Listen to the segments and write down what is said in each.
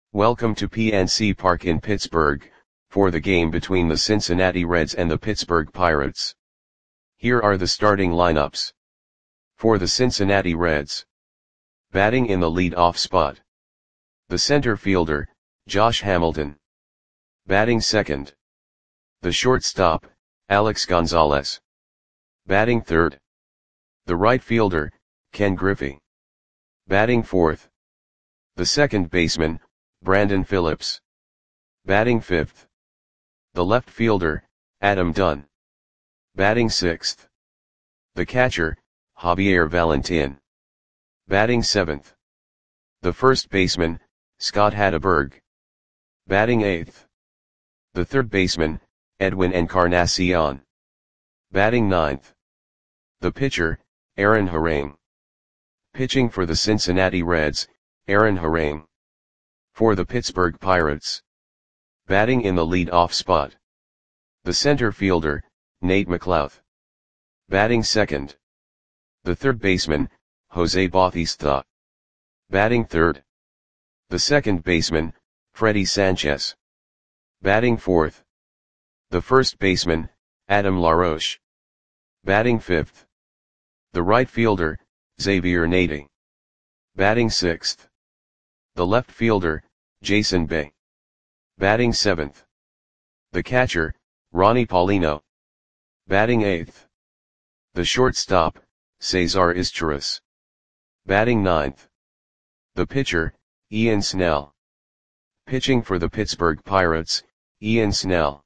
Welcome to PNC Park in Pittsburgh, for the game between the Cincinnati Reds and the Pittsburgh Pirates. Here are the starting lineups. For the Cincinnati Reds. Batting in the lead-off spot. The center fielder, Josh Hamilton. Batting second. The shortstop, Alex Gonzalez. Batting third. The right fielder, Ken Griffey. Batting fourth. The second baseman, Brandon Phillips. Batting fifth. The left fielder, Adam Dunn. Batting sixth. The catcher, Javier Valentin. Batting seventh. The first baseman, Scott Hatteberg. Batting eighth. The third baseman, Edwin Encarnacion. Batting ninth. The pitcher, Aaron Harang. Pitching for the Cincinnati Reds, Aaron Harang. For the Pittsburgh Pirates. Batting in the lead-off spot. The center fielder, Nate McLouth. Batting second. The third baseman, Jose Bautista. Batting third. The second baseman, Freddie Sanchez. Batting fourth. The first baseman, Adam LaRoche. Batting fifth. The right fielder, Xavier Nady. Batting sixth. The left fielder, Jason Bay. Batting seventh. The catcher, Ronnie Paulino. Batting eighth. The shortstop, Cesar Izturis. Batting ninth. The pitcher, Ian Snell. Pitching for the Pittsburgh Pirates, Ian Snell.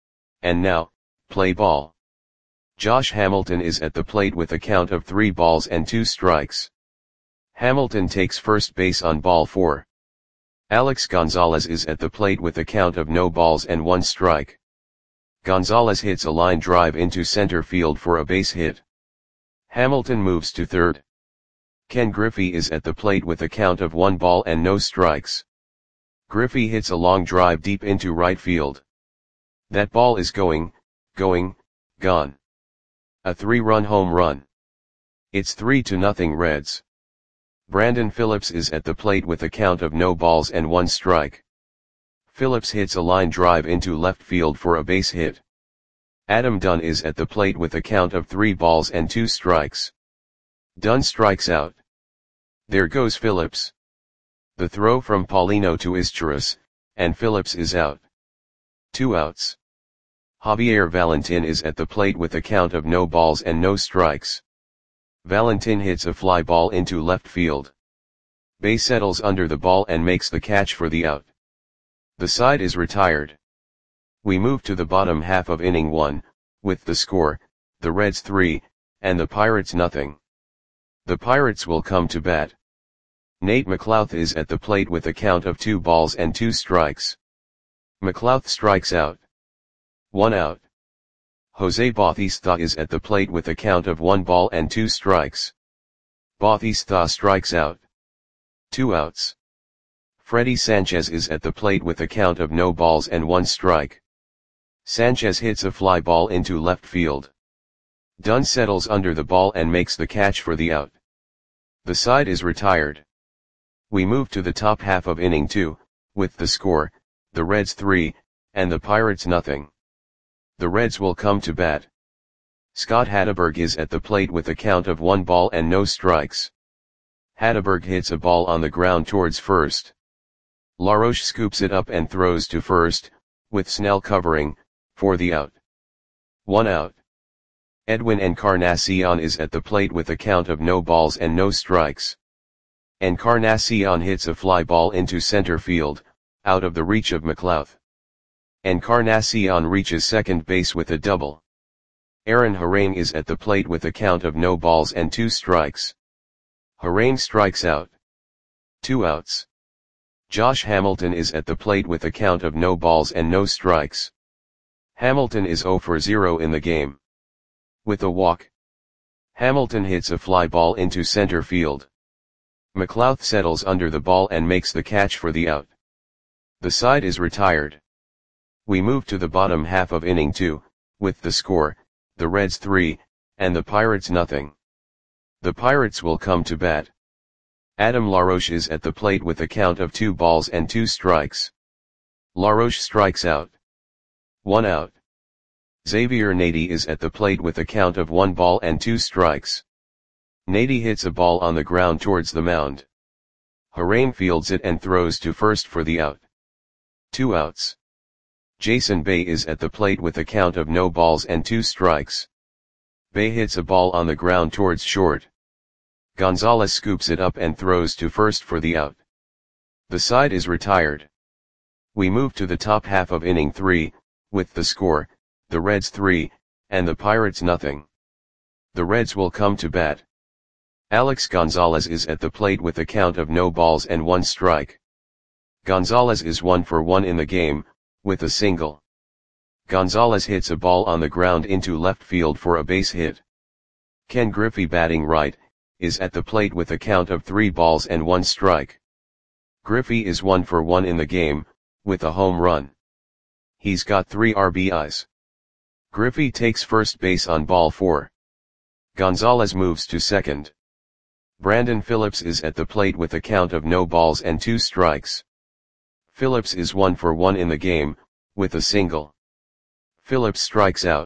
And now, play ball. Josh Hamilton is at the plate with a count of 3 balls and 2 strikes. Hamilton takes first base on ball 4. Alex Gonzalez is at the plate with a count of no balls and 1 strike. Gonzalez hits a line drive into center field for a base hit. Hamilton moves to third. Ken Griffey is at the plate with a count of 1 ball and no strikes. Griffey hits a long drive deep into right field. That ball is gone. A 3-run home run. It's 3-0 Reds. Brandon Phillips is at the plate with a count of no balls and 1 strike. Phillips hits a line drive into left field for a base hit. Adam Dunn is at the plate with a count of 3 balls and 2 strikes. Dunn strikes out. There goes Phillips. The throw from Paulino to Izturis, and Phillips is out. 2 outs. Javier Valentin is at the plate with a count of no balls and no strikes. Valentin hits a fly ball into left field. Bay settles under the ball and makes the catch for the out. The side is retired. We move to the bottom half of inning 1, with the score, the Reds 3, and the Pirates nothing. The Pirates will come to bat. Nate McLouth is at the plate with a count of 2 balls and 2 strikes. McLouth strikes out. 1 out. Jose Bautista is at the plate with a count of 1 ball and 2 strikes. Bautista strikes out. 2 outs. Freddie Sanchez is at the plate with a count of no balls and 1 strike. Sanchez hits a fly ball into left field. Dunn settles under the ball and makes the catch for the out. The side is retired. We move to the top half of inning 2, with the score, the Reds 3, and the Pirates nothing. The Reds will come to bat. Scott Hatteberg is at the plate with a count of 1 ball and no strikes. Hatteberg hits a ball on the ground towards first. LaRoche scoops it up and throws to first, with Snell covering, for the out. 1 out. Edwin Encarnacion is at the plate with a count of no balls and no strikes. Encarnacion hits a fly ball into center field, out of the reach of McLouth. Encarnacion reaches second base with a double. Aaron Harang is at the plate with a count of no balls and 2 strikes. Harang strikes out. 2 outs. Josh Hamilton is at the plate with a count of no balls and no strikes. Hamilton is 0 for 0 in the game. With a walk. Hamilton hits a fly ball into center field. McLouth settles under the ball and makes the catch for the out. The side is retired. We move to the bottom half of inning 2, with the score, the Reds 3, and the Pirates nothing. The Pirates will come to bat. Adam LaRoche is at the plate with a count of 2 balls and 2 strikes. LaRoche strikes out. 1 out. Xavier Nady is at the plate with a count of 1 ball and 2 strikes. Nady hits a ball on the ground towards the mound. Harain fields it and throws to first for the out. 2 outs. Jason Bay is at the plate with a count of no balls and 2 strikes. Bay hits a ball on the ground towards short. Gonzalez scoops it up and throws to first for the out. The side is retired. We move to the top half of inning 3, with the score, the Reds 3, and the Pirates nothing. The Reds will come to bat. Alex Gonzalez is at the plate with a count of no balls and 1 strike. Gonzalez is 1 for 1 in the game, with a single. Gonzalez hits a ball on the ground into left field for a base hit. Ken Griffey, batting right, is at the plate with a count of 3 balls and 1 strike. Griffey is 1 for 1 in the game, with a home run. He's got 3 RBIs. Griffey takes first base on ball 4. Gonzalez moves to second. Brandon Phillips is at the plate with a count of no balls and 2 strikes. Phillips is 1 for 1 in the game, with a single. Phillips strikes out.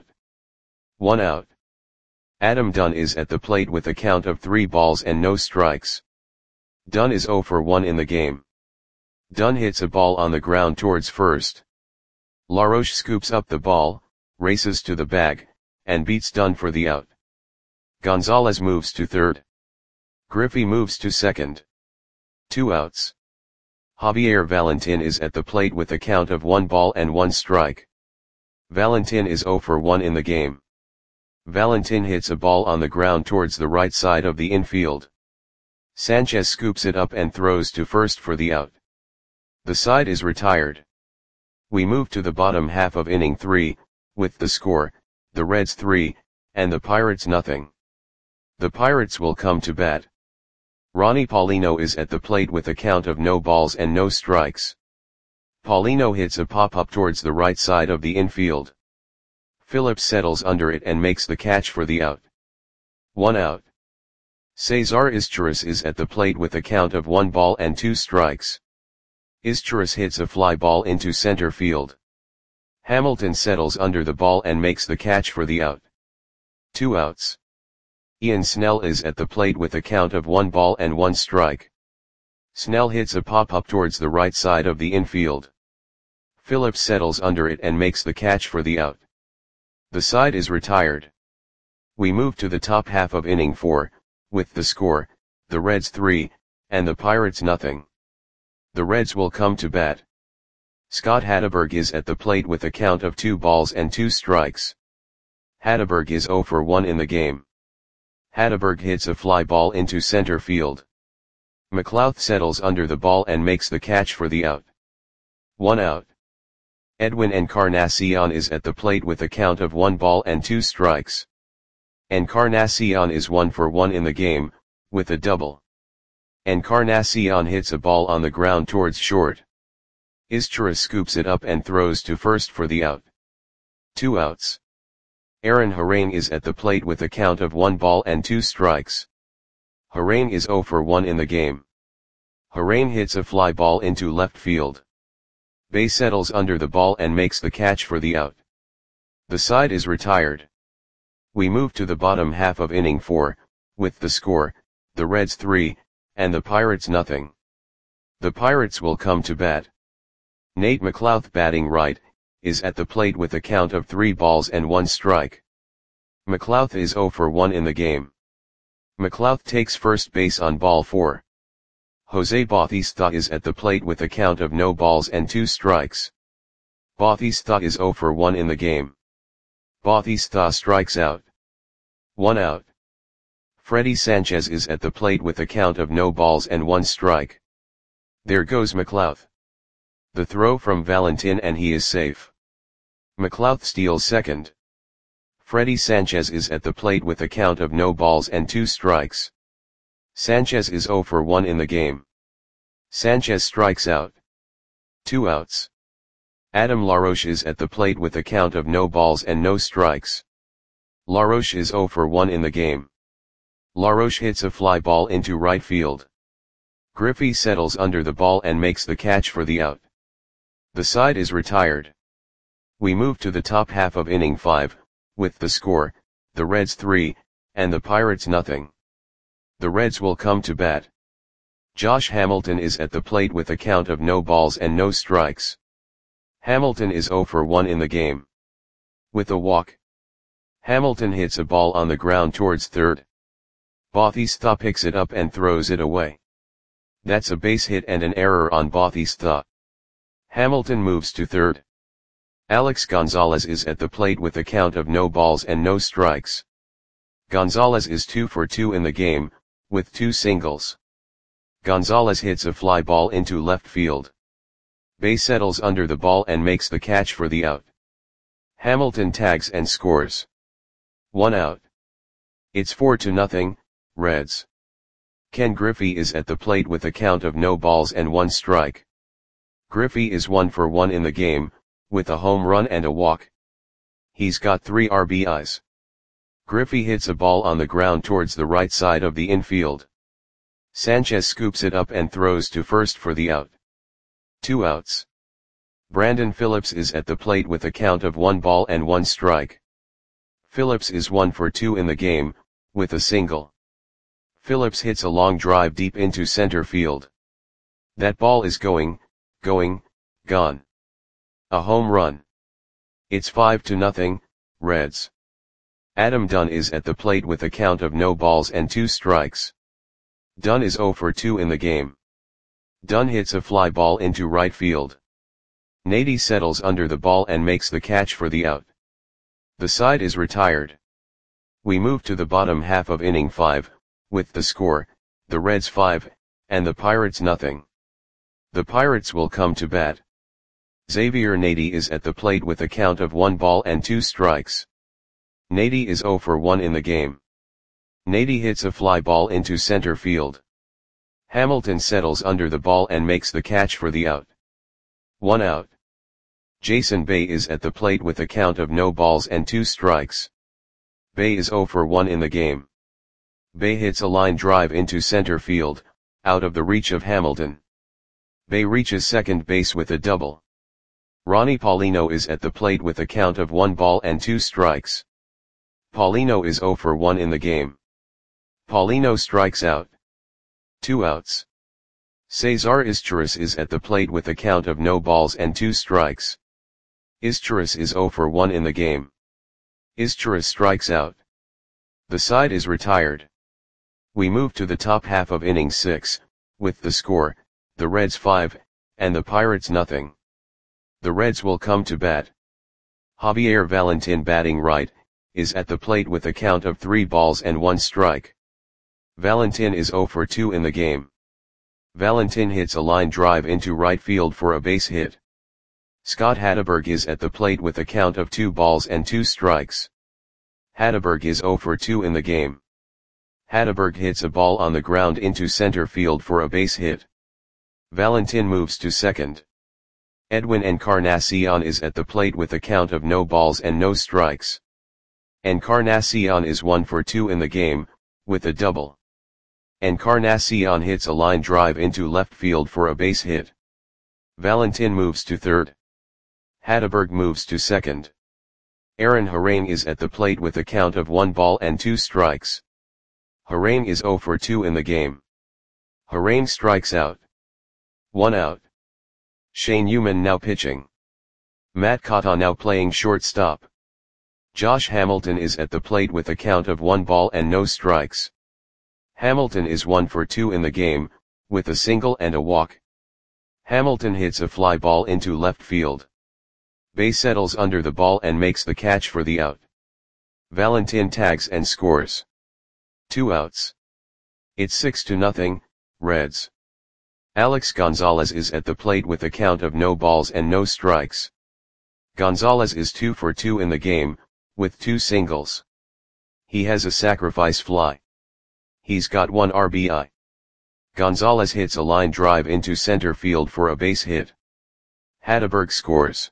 1 out. Adam Dunn is at the plate with a count of 3 balls and no strikes. Dunn is 0 for 1 in the game. Dunn hits a ball on the ground towards first. LaRoche scoops up the ball, races to the bag, and beats Dunn for the out. Gonzalez moves to third. Griffey moves to second. 2 outs. Javier Valentin is at the plate with a count of 1 ball and 1 strike. Valentin is 0 for 1 in the game. Valentin hits a ball on the ground towards the right side of the infield. Sanchez scoops it up and throws to first for the out. The side is retired. We move to the bottom half of inning 3, with the score, the Reds 3, and the Pirates nothing. The Pirates will come to bat. Ronnie Paulino is at the plate with a count of no balls and no strikes. Paulino hits a pop-up towards the right side of the infield. Phillips settles under it and makes the catch for the out. 1 out. Cesar Izturis is at the plate with a count of 1 ball and 2 strikes. Izturis hits a fly ball into center field. Hamilton settles under the ball and makes the catch for the out. 2 outs. Ian Snell is at the plate with a count of 1 ball and 1 strike. Snell hits a pop-up towards the right side of the infield. Phillips settles under it and makes the catch for the out. The side is retired. We move to the top half of inning 4, with the score, the Reds 3, and the Pirates nothing. The Reds will come to bat. Scott Hatteberg is at the plate with a count of 2 balls and 2 strikes. Hatteberg is 0 for 1 in the game. Hatteberg hits a fly ball into center field. McLouth settles under the ball and makes the catch for the out. 1 out. Edwin Encarnacion is at the plate with a count of 1 ball and 2 strikes. Encarnacion is 1 for 1 in the game, with a double. Encarnacion hits a ball on the ground towards short. Izturis scoops it up and throws to first for the out. 2 outs. Aaron Harain is at the plate with a count of 1 ball and 2 strikes. Harain is 0 for 1 in the game. Harain hits a fly ball into left field. Bay settles under the ball and makes the catch for the out. The side is retired. We move to the bottom half of inning 4, with the score, the Reds 3, and the Pirates nothing. The Pirates will come to bat. Nate McLouth, batting right, is at the plate with a count of 3 balls and 1 strike. McLouth is 0 for 1 in the game. McLouth takes first base on ball 4. Jose Bautista is at the plate with a count of no balls and 2 strikes. Bautista is 0 for 1 in the game. Bautista strikes out. 1 out. Freddie Sanchez is at the plate with a count of no balls and 1 strike. There goes McLouth. The throw from Valentin and he is safe. McLouth steals second. Freddie Sanchez is at the plate with a count of no balls and 2 strikes. Sanchez is 0 for 1 in the game. Sanchez strikes out. 2 outs. Adam LaRoche is at the plate with a count of no balls and no strikes. LaRoche is 0 for 1 in the game. LaRoche hits a fly ball into right field. Griffey settles under the ball and makes the catch for the out. The side is retired. We move to the top half of inning 5, with the score, the Reds 3, and the Pirates nothing. The Reds will come to bat. Josh Hamilton is at the plate with a count of no balls and no strikes. Hamilton is 0 for 1 in the game. With a walk, Hamilton hits a ball on the ground towards third. Bautista picks it up and throws it away. That's a base hit and an error on Bautista. Hamilton moves to third. Alex Gonzalez is at the plate with a count of no balls and no strikes. Gonzalez is 2 for 2 in the game, with 2 singles. Gonzalez hits a fly ball into left field. Bay settles under the ball and makes the catch for the out. Hamilton tags and scores. 1 out. It's 4-0, Reds. Ken Griffey is at the plate with a count of no balls and 1 strike. Griffey is 1 for 1 in the game, with a home run and a walk. He's got 3 RBIs. Griffey hits a ball on the ground towards the right side of the infield. Sanchez scoops it up and throws to first for the out. 2 outs. Brandon Phillips is at the plate with a count of 1 ball and 1 strike. Phillips is 1 for 2 in the game, with a single. Phillips hits a long drive deep into center field. That ball is gone. A home run. It's 5-0, Reds. Adam Dunn is at the plate with a count of no balls and 2 strikes. Dunn is 0 for 2 in the game. Dunn hits a fly ball into right field. Nady settles under the ball and makes the catch for the out. The side is retired. We move to the bottom half of inning 5, with the score, the Reds 5, and the Pirates nothing. The Pirates will come to bat. Xavier Nady is at the plate with a count of 1 ball and 2 strikes. Nady is 0 for 1 in the game. Nady hits a fly ball into center field. Hamilton settles under the ball and makes the catch for the out. 1 out. Jason Bay is at the plate with a count of no balls and 2 strikes. Bay is 0 for 1 in the game. Bay hits a line drive into center field, out of the reach of Hamilton. Bay reaches second base with a double. Ronnie Paulino is at the plate with a count of 1 ball and 2 strikes. Paulino is 0 for 1 in the game. Paulino strikes out. 2 outs. Cesar Izturis is at the plate with a count of no balls and 2 strikes. Izturis is 0 for 1 in the game. Izturis strikes out. The side is retired. We move to the top half of inning 6, with the score, the Reds 5, and the Pirates nothing. The Reds will come to bat. Javier Valentin batting right, is at the plate with a count of 3 balls and 1 strike. Valentin is 0 for 2 in the game. Valentin hits a line drive into right field for a base hit. Scott Hatteberg is at the plate with a count of 2 balls and 2 strikes. Hatteberg is 0 for 2 in the game. Hatteberg hits a ball on the ground into center field for a base hit. Valentin moves to second. Edwin Encarnacion is at the plate with a count of no balls and no strikes. Encarnacion is 1 for 2 in the game, with a double. Encarnacion hits a line drive into left field for a base hit. Valentin moves to third. Hatteberg moves to second. Aaron Harang is at the plate with a count of 1 ball and 2 strikes. Harang is 0 for 2 in the game. Harang strikes out. 1 out. Shane Newman now pitching. Matt Cotta now playing shortstop. Josh Hamilton is at the plate with a count of 1 ball and no strikes. Hamilton is 1 for 2 in the game, with a single and a walk. Hamilton hits a fly ball into left field. Bay settles under the ball and makes the catch for the out. Valentin tags and scores. 2 outs. It's 6-0, Reds. Alex Gonzalez is at the plate with a count of no balls and no strikes. Gonzalez is 2 for 2 in the game, with 2 singles. He has a sacrifice fly. He's got 1 RBI. Gonzalez hits a line drive into center field for a base hit. Hatteberg scores.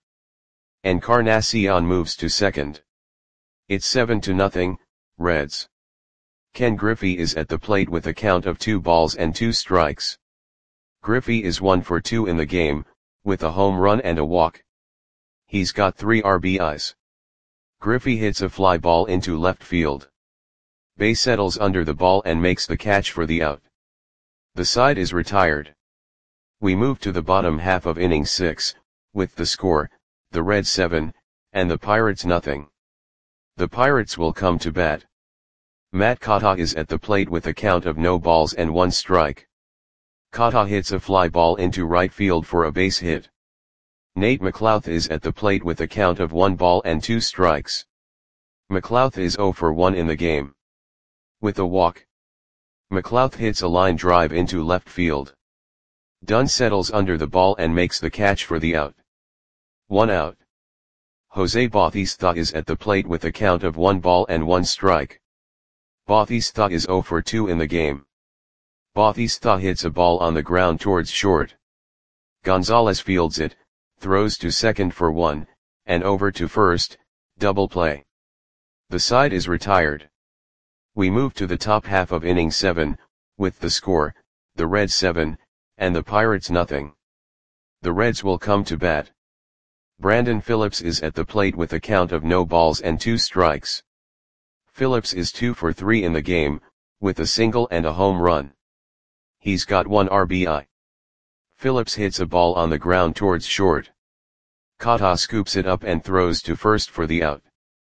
Encarnacion moves to second. It's 7-0, Reds. Ken Griffey is at the plate with a count of 2 balls and 2 strikes. Griffey is 1 for 2 in the game, with a home run and a walk. He's got 3 RBIs. Griffey hits a fly ball into left field. Bae settles under the ball and makes the catch for the out. The side is retired. We move to the bottom half of inning 6, with the score, the Reds 7, and the Pirates nothing. The Pirates will come to bat. Matt Kata is at the plate with a count of no balls and 1 strike. Kata hits a fly ball into right field for a base hit. Nate McLouth is at the plate with a count of 1 ball and 2 strikes. McLouth is 0 for 1 in the game. With a walk, McLouth hits a line drive into left field. Dunn settles under the ball and makes the catch for the out. 1 out. Jose Bautista is at the plate with a count of 1 ball and 1 strike. Bautista is 0 for 2 in the game. Bautista hits a ball on the ground towards short. Gonzalez fields it, throws to second for 1, and over to first, double play. The side is retired. We move to the top half of inning 7, with the score, the Reds 7, and the Pirates nothing. The Reds will come to bat. Brandon Phillips is at the plate with a count of no balls and 2 strikes. Phillips is 2 for 3 in the game, with a single and a home run. He's got 1 RBI. Phillips hits a ball on the ground towards short. Kata scoops it up and throws to first for the out.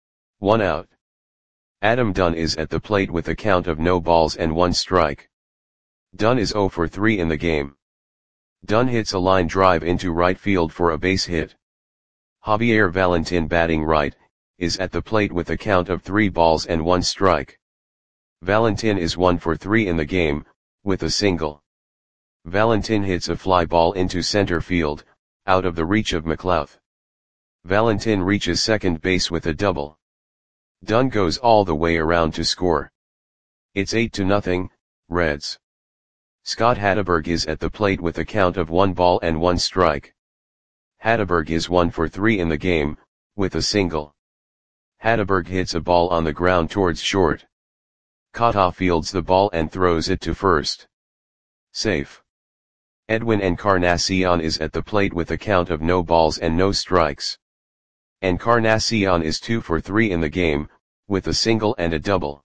1 out. Adam Dunn is at the plate with a count of no balls and 1 strike. Dunn is 0 for 3 in the game. Dunn hits a line drive into right field for a base hit. Javier Valentin, batting right, is at the plate with a count of 3 balls and 1 strike. Valentin is 1 for 3 in the game, with a single. Valentin hits a fly ball into center field, out of the reach of McLouth. Valentin reaches second base with a double. Dunn goes all the way around to score. It's 8-0, Reds. Scott Hatteberg is at the plate with a count of 1 ball and 1 strike. Hatteberg is 1 for 3 in the game, with a single. Hatteberg hits a ball on the ground towards short. Kata fields the ball and throws it to first. Safe. Edwin Encarnacion is at the plate with a count of no balls and no strikes. Encarnacion is 2 for 3 in the game, with a single and a double.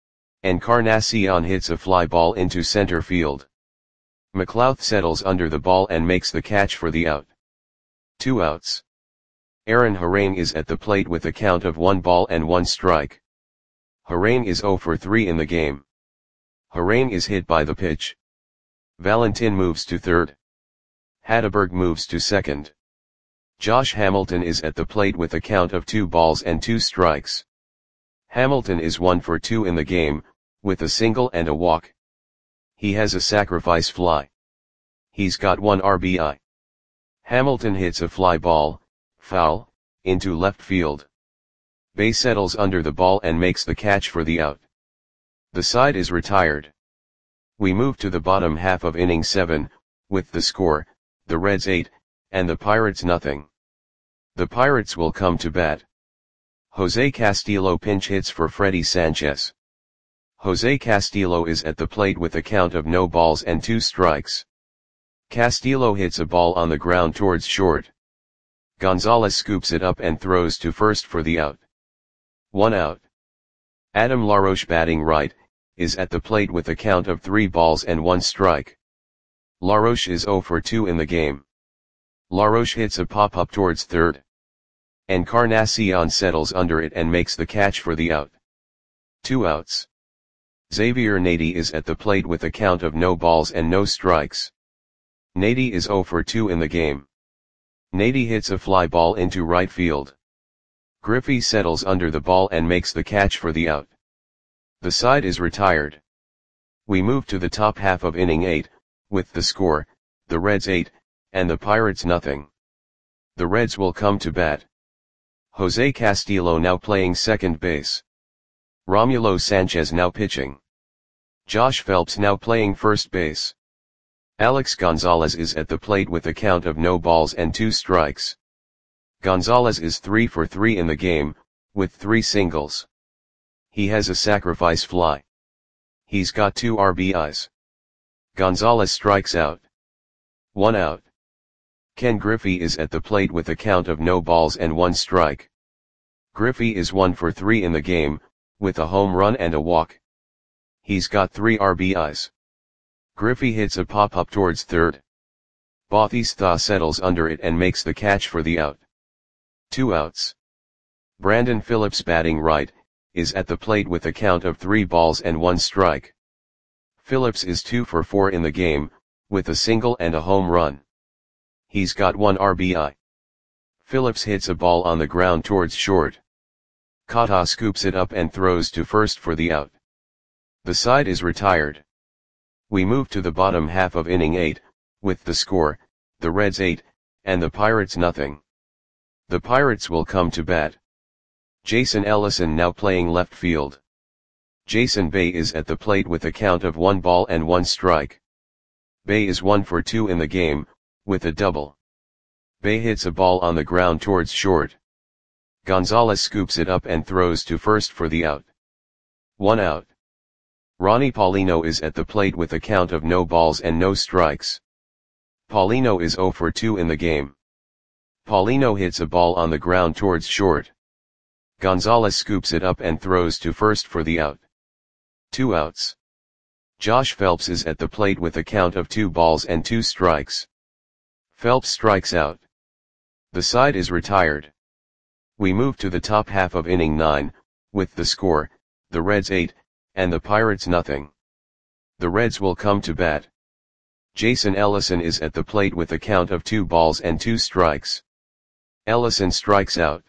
Encarnacion hits a fly ball into center field. McLouth settles under the ball and makes the catch for the out. 2 outs. Aaron Harang is at the plate with a count of 1 ball and 1 strike. Harang is 0 for 3 in the game. Harang is hit by the pitch. Valentin moves to third. Hatteberg moves to second. Josh Hamilton is at the plate with a count of 2 balls and 2 strikes. Hamilton is 1 for 2 in the game, with a single and a walk. He has a sacrifice fly. He's got 1 RBI. Hamilton hits a fly ball, foul, into left field. Bae settles under the ball and makes the catch for the out. The side is retired. We move to the bottom half of inning 7, with the score, the Reds 8, and the Pirates nothing. The Pirates will come to bat. Jose Castillo pinch hits for Freddy Sanchez. Jose Castillo is at the plate with a count of no balls and 2 strikes. Castillo hits a ball on the ground towards short. Gonzalez scoops it up and throws to first for the out. 1 out. Adam LaRoche, batting right, is at the plate with a count of 3 balls and 1 strike. LaRoche is 0 for 2 in the game. LaRoche hits a pop-up towards third. Encarnacion settles under it and makes the catch for the out. 2 outs. Xavier Nady is at the plate with a count of no balls and no strikes. Nady is 0 for 2 in the game. Nady hits a fly ball into right field. Griffey settles under the ball and makes the catch for the out. The side is retired. We move to the top half of inning 8, with the score, the Reds 8, and the Pirates nothing. The Reds will come to bat. Jose Castillo now playing second base. Romulo Sanchez now pitching. Josh Phelps now playing first base. Alex Gonzalez is at the plate with a count of no balls and 2 strikes. Gonzalez is 3 for 3 in the game, with 3 singles. He has a sacrifice fly. He's got 2 RBIs. Gonzalez strikes out. 1 out. Ken Griffey is at the plate with a count of no balls and 1 strike. Griffey is 1 for 3 in the game, with a home run and a walk. He's got 3 RBIs. Griffey hits a pop-up towards third. Bautista settles under it and makes the catch for the out. 2 outs. Brandon Phillips, batting right, is at the plate with a count of 3 balls and 1 strike. Phillips is 2 for 4 in the game, with a single and a home run. He's got 1 RBI. Phillips hits a ball on the ground towards short. Kata scoops it up and throws to first for the out. The side is retired. We move to the bottom half of inning 8, with the score, the Reds 8, and the Pirates nothing. The Pirates will come to bat. Jason Ellison now playing left field. Jason Bay is at the plate with a count of 1 ball and 1 strike. Bay is 1 for 2 in the game, with a double. Bay hits a ball on the ground towards short. Gonzalez scoops it up and throws to first for the out. 1 out. Ronnie Paulino is at the plate with a count of no balls and no strikes. Paulino is 0 for 2 in the game. Paulino hits a ball on the ground towards short. Gonzalez scoops it up and throws to first for the out. 2 outs. Josh Phelps is at the plate with a count of 2 balls and 2 strikes. Phelps strikes out. The side is retired. We move to the top half of inning 9, with the score, the Reds 8, and the Pirates nothing. The Reds will come to bat. Jason Ellison is at the plate with a count of 2 balls and 2 strikes. Ellison strikes out.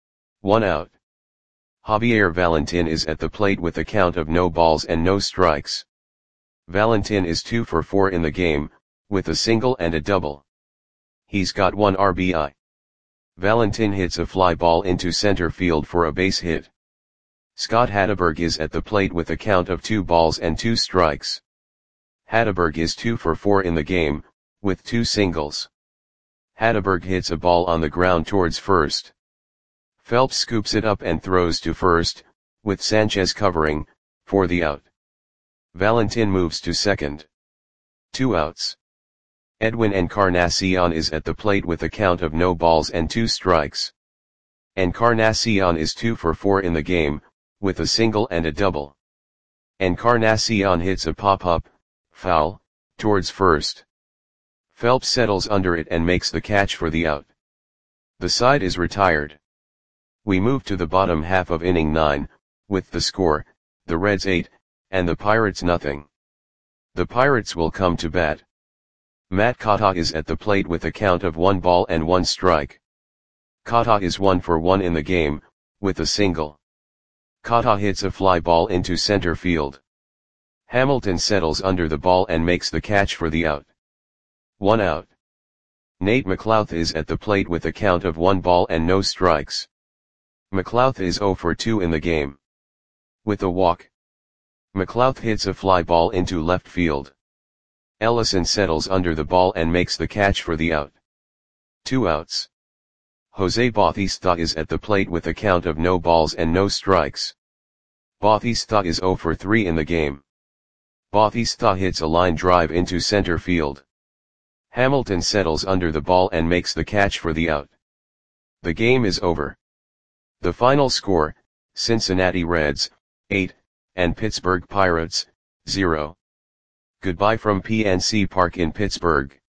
1 out. Javier Valentin is at the plate with a count of no balls and no strikes. Valentin is 2 for 4 in the game, with a single and a double. He's got 1 RBI. Valentin hits a fly ball into center field for a base hit. Scott Hatteberg is at the plate with a count of 2 balls and 2 strikes. Hatteberg is 2 for 4 in the game, with 2 singles. Hatteberg hits a ball on the ground towards first. Phelps scoops it up and throws to first, with Sanchez covering, for the out. Valentin moves to second. 2 outs. Edwin Encarnacion is at the plate with a count of no balls and 2 strikes. Encarnacion is 2 for 4 in the game, with a single and a double. Encarnacion hits a pop-up, foul, towards first. Phelps settles under it and makes the catch for the out. The side is retired. We move to the bottom half of inning 9, with the score, the Reds 8, and the Pirates nothing. The Pirates will come to bat. Matt Kata is at the plate with a count of 1 ball and 1 strike. Kata is 1 for 1 in the game, with a single. Kata hits a fly ball into center field. Hamilton settles under the ball and makes the catch for the out. 1 out. Nate McLouth is at the plate with a count of 1 ball and no strikes. McLouth is 0 for 2 in the game. With a walk. McLouth hits a fly ball into left field. Ellison settles under the ball and makes the catch for the out. 2 outs. Jose Bautista is at the plate with a count of no balls and no strikes. Bautista is 0 for 3 in the game. Bautista hits a line drive into center field. Hamilton settles under the ball and makes the catch for the out. The game is over. The final score, Cincinnati Reds, 8, and Pittsburgh Pirates, 0. Goodbye from PNC Park in Pittsburgh.